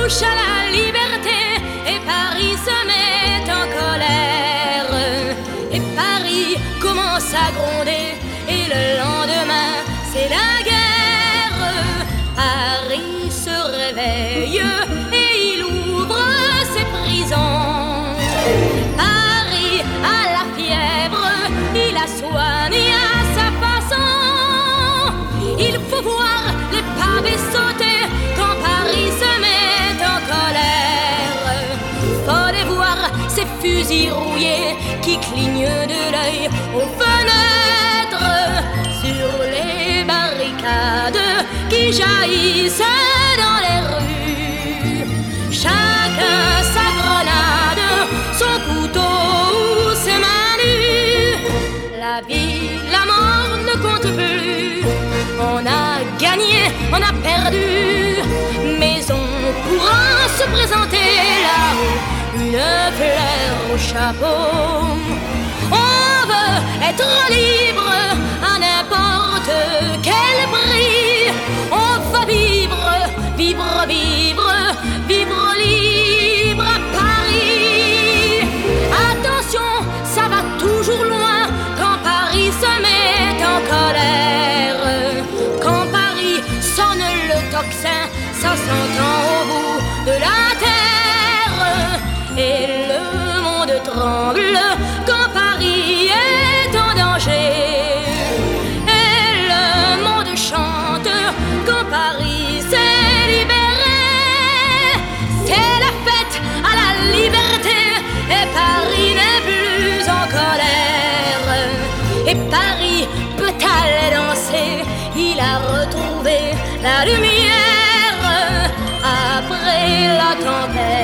touche à la liberté et Paris se met en colère. Et Paris commence à gronder et le lendemain c'est la guerre. Paris se réveille et il ouvre ses prisons. Paris a la fièvre, il la soigne à sa façon. Il faut voir les pavés sauter quand Paris se met en colère. Fallait voir ces fusils rouillés qui clignent de l'œil aux fenêtres, sur les barricades qui jaillissent dans les rues. Chacun sa grenade, son couteau ou ses mains nues. La vie, la mort ne compte plus. On a gagné, on a perdu, mais on pourra se présenter là-haut, une fleur au chapeau. On veut être libre à n'importe quel prix. On va vivre, vivre, vivre, vivre libre à Paris. Attention, ça va toujours loin quand Paris se met en colère. Quand Paris sonne le tocsin, ça s'entend au bout de la terre. Et le monde tremble quand Paris est en danger. Et le monde chante quand Paris s'est libéré. C'est la fête à la liberté et Paris n'est plus en colère. Et Paris peut aller danser, il a retrouvé la lumière après la tempête.